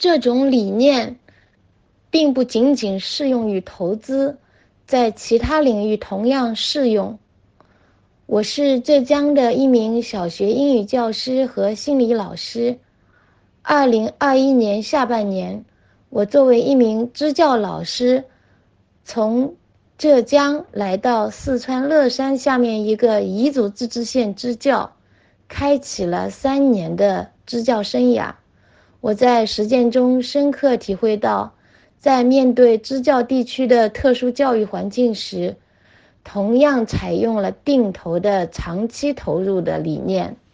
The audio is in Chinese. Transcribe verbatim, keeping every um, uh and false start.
这种理念并不仅仅适用于投资，在其他领域同样适用。我是浙江的一名小学英语教师和心理老师。二零二一年下半年，我作为一名支教老师，从浙江来到四川乐山下面一个彝族自治县支教，开启了三年的支教生涯。我在实践中深刻体会到，在面对支教地区的特殊教育环境时，同样采用了定投的长期投入的理念。